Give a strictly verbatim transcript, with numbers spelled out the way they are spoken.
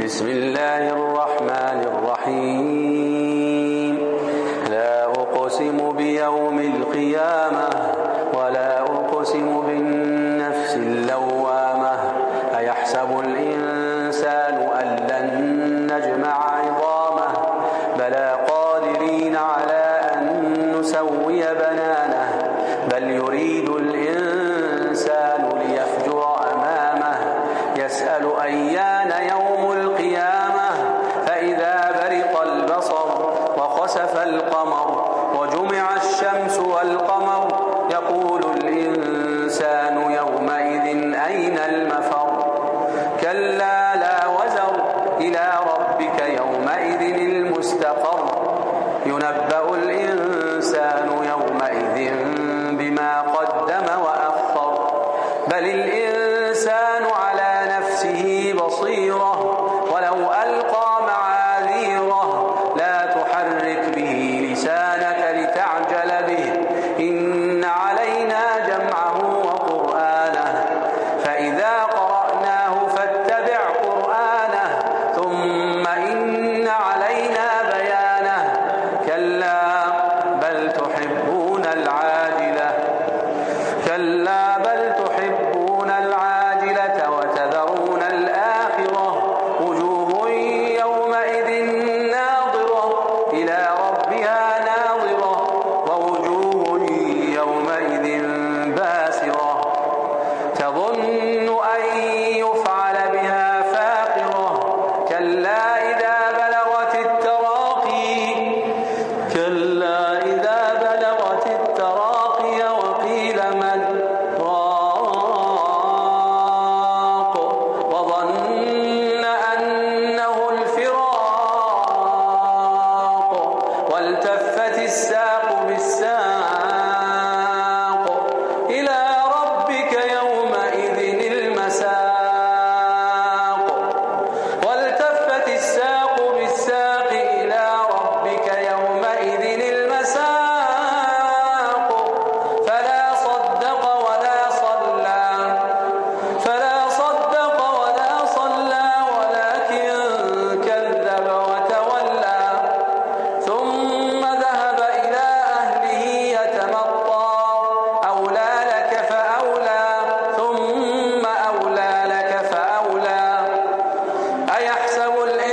بسم الله الرحمن الرحيم لا أقسم بيوم القيامة ولا أقسم بالنفس اللوامة أيحسب الإنسان أن لن نجمع عظامه بلى قادرين على أن نسوي بنانه بل يريد الإنسان ليفجر أمامه يسأل أيان يوم القيامة فإذا برق البصر وخسف القمر وجمع الشمس والقمر يقول الإنسان يومئذ أين المفر كلا لا وزر إلى ربك يومئذ المستقر ينبأ الإنسان يومئذ بما قدم وأخر بل الإنسان على نفسه بصيرة ولو ألقى معاذيره لا تحرك به لسانك لتعجل به إن علينا جمعه وقرآنه فإذا قرأناه فاتبع قرآنه ثم إن علينا بيانه كلا بل تحبون العاجلة كلا بل تحبون العاجلة وتذرون الآخرة وجوه يومئذ ناظرة إلى ربها ناظرة ووجوه يومئذ باسرة تظن أن يفعل بها فاقرة كلا إذا بلغت التراقي كلا إذا بلغت التراقي وقيل من راق وظن أنه الفراق والتفت الساق بالساق إلى ربك يومئذ المساق والتفت الساق بالساق إلى ربك يومئذ المساق فلا صدق ولا صلى فلا صدق ولا صلى ولكن كذب وتولى ثم ذهب إلى أهله يتمطى أولى لك فأولى ثم أولى لك فأولى أيحسب